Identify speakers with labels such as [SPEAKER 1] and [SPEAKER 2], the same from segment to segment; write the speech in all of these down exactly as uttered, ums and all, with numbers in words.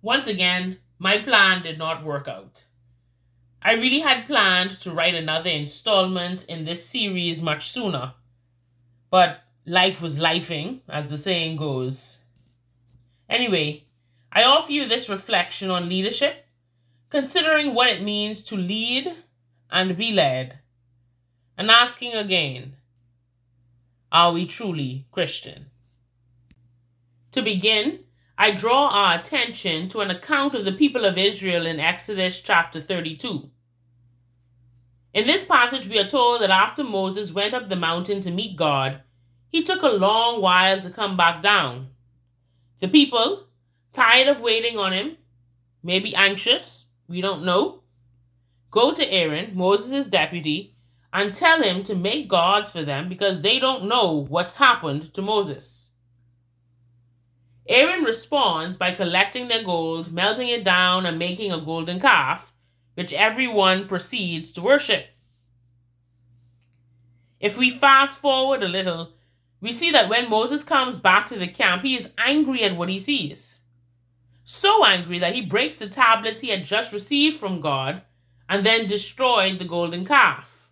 [SPEAKER 1] Once again, my plan did not work out. I really had planned to write another installment in this series much sooner, but life was lifing, as the saying goes. Anyway, I offer you this reflection on leadership, considering what it means to lead and be led, and asking again, are we truly Christian? To begin, I draw our attention to an account of the people of Israel in Exodus chapter thirty-two. In this passage, we are told that after Moses went up the mountain to meet God, he took a long while to come back down. The people, tired of waiting on him, maybe anxious, we don't know, go to Aaron, Moses' deputy, and tell him to make gods for them because they don't know what's happened to Moses. Aaron responds by collecting their gold, melting it down, and making a golden calf, which everyone proceeds to worship. If we fast forward a little, we see that when Moses comes back to the camp, he is angry at what he sees. So angry that he breaks the tablets he had just received from God and then destroyed the golden calf.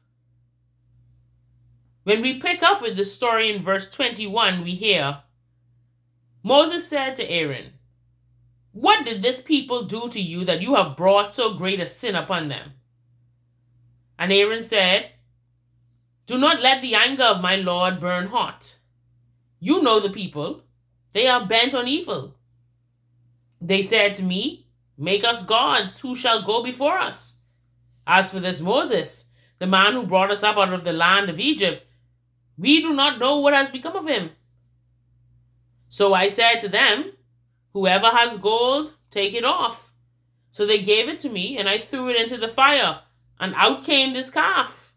[SPEAKER 1] When we pick up with the story in verse twenty-one, we hear, Moses said to Aaron, "What did this people do to you that you have brought so great a sin upon them?" And Aaron said, "Do not let the anger of my Lord burn hot. You know the people, they are bent on evil. They said to me, 'Make us gods who shall go before us.' As for this Moses, the man who brought us up out of the land of Egypt, we do not know what has become of him. So I said to them, 'Whoever has gold, take it off.' So they gave it to me, and I threw it into the fire, and out came this calf."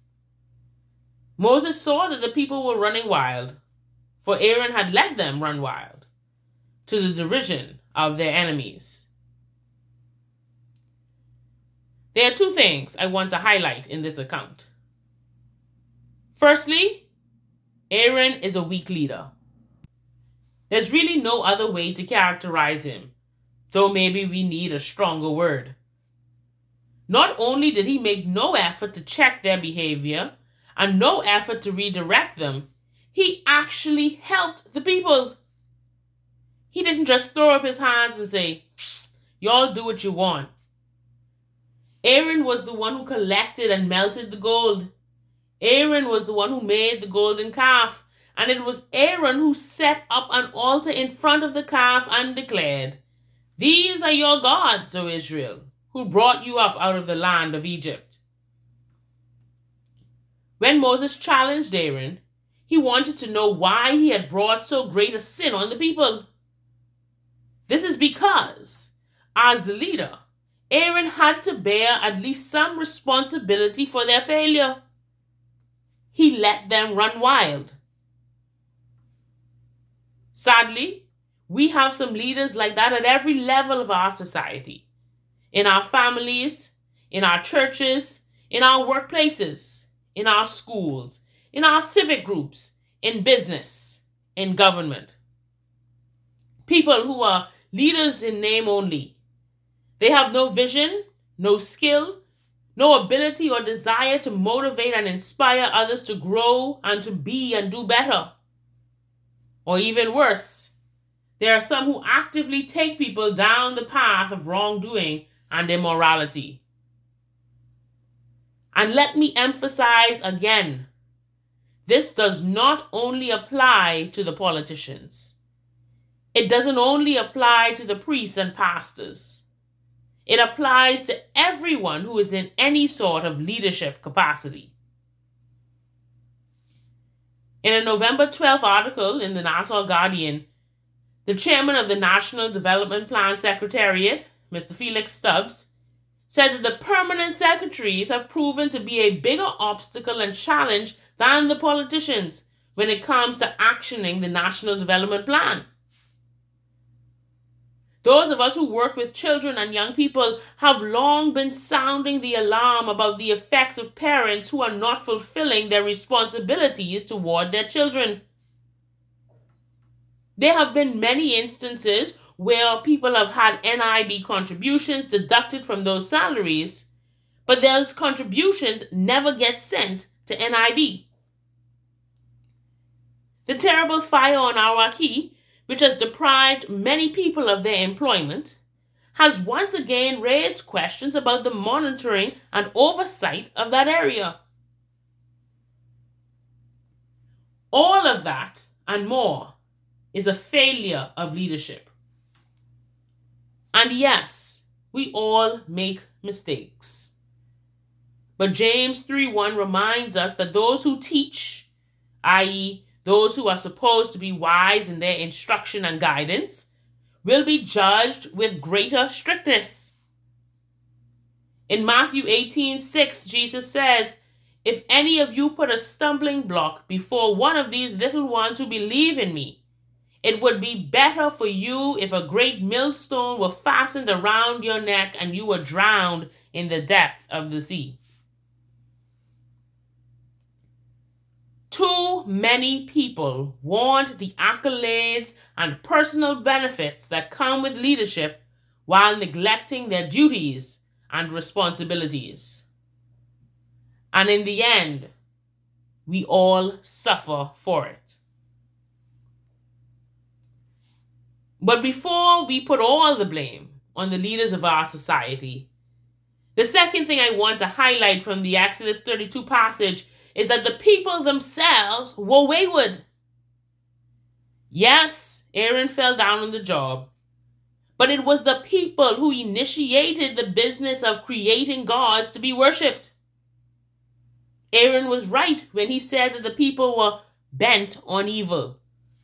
[SPEAKER 1] Moses saw that the people were running wild, for Aaron had let them run wild, to the derision of their enemies. There are two things I want to highlight in this account. Firstly, Aaron is a weak leader. There's really no other way to characterize him, though maybe we need a stronger word. Not only did he make no effort to check their behavior and no effort to redirect them, he actually helped the people. He didn't just throw up his hands and say, "Y'all do what you want." Aaron was the one who collected and melted the gold. Aaron was the one who made the golden calf. And it was Aaron who set up an altar in front of the calf and declared, "These are your gods, O Israel, who brought you up out of the land of Egypt." When Moses challenged Aaron, he wanted to know why he had brought so great a sin on the people. This is because, as the leader, Aaron had to bear at least some responsibility for their failure. He let them run wild. Sadly, we have some leaders like that at every level of our society. In our families, in our churches, in our workplaces, in our schools, in our civic groups, in business, in government. People who are leaders in name only. They have no vision, no skill, no ability or desire to motivate and inspire others to grow and to be and do better. Or even worse, there are some who actively take people down the path of wrongdoing and immorality. And let me emphasize again, this does not only apply to the politicians. It doesn't only apply to the priests and pastors. It applies to everyone who is in any sort of leadership capacity. In a November twelfth article in the Nassau Guardian, the chairman of the National Development Plan Secretariat, Mister Felix Stubbs, said that the permanent secretaries have proven to be a bigger obstacle and challenge than the politicians when it comes to actioning the National Development Plan. Those of us who work with children and young people have long been sounding the alarm about the effects of parents who are not fulfilling their responsibilities toward their children. There have been many instances where people have had N I B contributions deducted from those salaries, but those contributions never get sent to N I B. The terrible fire on Awaki, which has deprived many people of their employment, has once again raised questions about the monitoring and oversight of that area. All of that and more is a failure of leadership. And yes, we all make mistakes. But James three one reminds us that those who teach, that is, those who are supposed to be wise in their instruction and guidance, will be judged with greater strictness. In Matthew eighteen six, Jesus says, "If any of you put a stumbling block before one of these little ones who believe in me, it would be better for you if a great millstone were fastened around your neck and you were drowned in the depth of the sea." Too many people want the accolades and personal benefits that come with leadership while neglecting their duties and responsibilities. And in the end, we all suffer for it. But before we put all the blame on the leaders of our society, the second thing I want to highlight from the Exodus thirty-two passage is that the people themselves were wayward. Yes, Aaron fell down on the job, but it was the people who initiated the business of creating gods to be worshipped. Aaron was right when he said that the people were bent on evil.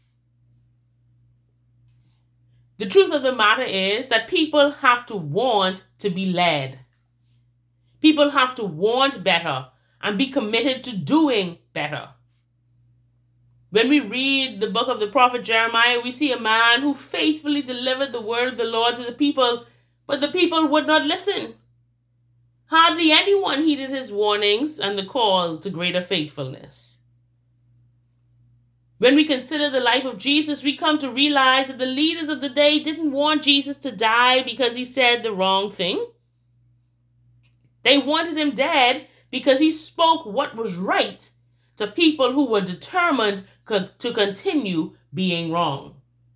[SPEAKER 1] The truth of the matter is that people have to want to be led. People have to want better and be committed to doing better. When we read the book of the prophet Jeremiah, we see a man who faithfully delivered the word of the Lord to the people, but the people would not listen. Hardly anyone heeded his warnings and the call to greater faithfulness. When we consider the life of Jesus, we come to realize that the leaders of the day didn't want Jesus to die because he said the wrong thing. They wanted him dead because he spoke what was right to people who were determined co- to continue being wrong.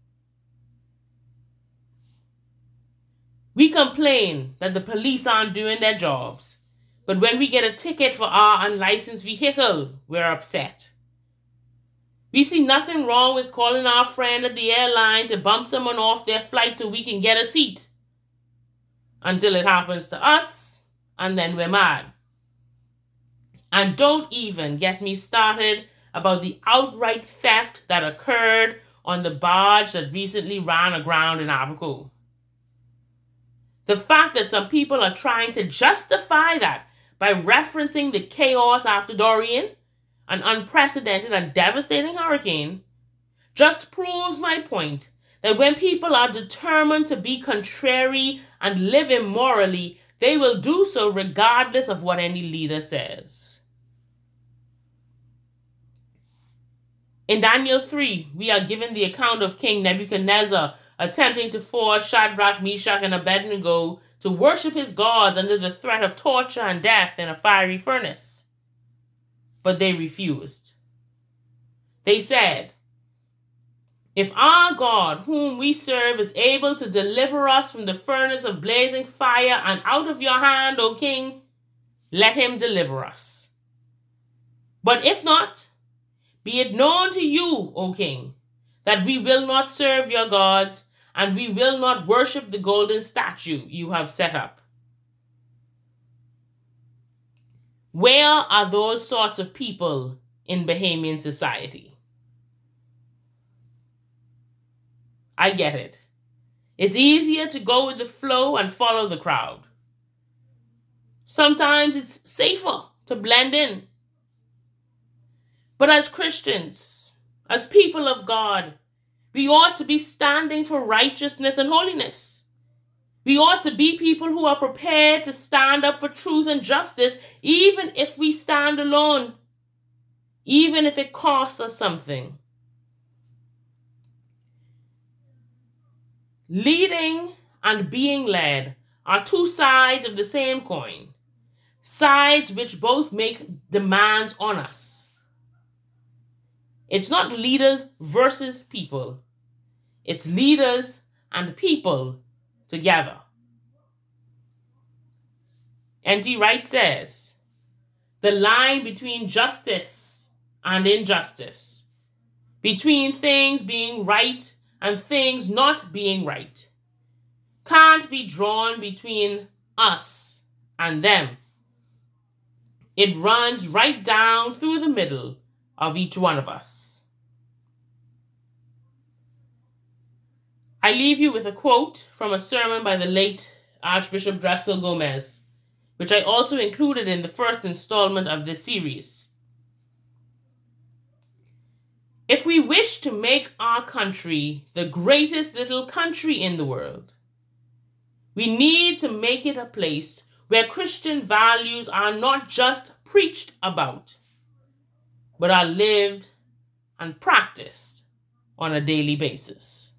[SPEAKER 1] We complain that the police aren't doing their jobs, but when we get a ticket for our unlicensed vehicle, we're upset. We see nothing wrong with calling our friend at the airline to bump someone off their flight so we can get a seat, until it happens to us, and then we're mad. And don't even get me started about the outright theft that occurred on the barge that recently ran aground in Abaco. The fact that some people are trying to justify that by referencing the chaos after Dorian, an unprecedented and devastating hurricane, just proves my point that when people are determined to be contrary and live immorally, they will do so regardless of what any leader says. In Daniel three, we are given the account of King Nebuchadnezzar attempting to force Shadrach, Meshach, and Abednego to worship his gods under the threat of torture and death in a fiery furnace. But they refused. They said, "If our God, whom we serve, is able to deliver us from the furnace of blazing fire and out of your hand, O king, let him deliver us. But if not, be it known to you, O king, that we will not serve your gods, and we will not worship the golden statue you have set up." Where are those sorts of people in Bahamian society? I get it. It's easier to go with the flow and follow the crowd. Sometimes it's safer to blend in. But as Christians, as people of God, we ought to be standing for righteousness and holiness. We ought to be people who are prepared to stand up for truth and justice, even if we stand alone, even if it costs us something. Leading and being led are two sides of the same coin, sides which both make demands on us. It's not leaders versus people. It's leaders and people together. N T Wright says, the line between justice and injustice, between things being right and things not being right, can't be drawn between us and them. It runs right down through the middle of each one of us. I leave you with a quote from a sermon by the late Archbishop Drexel Gomez, which I also included in the first installment of this series. If we wish to make our country the greatest little country in the world, we need to make it a place where Christian values are not just preached about, but are lived and practiced on a daily basis.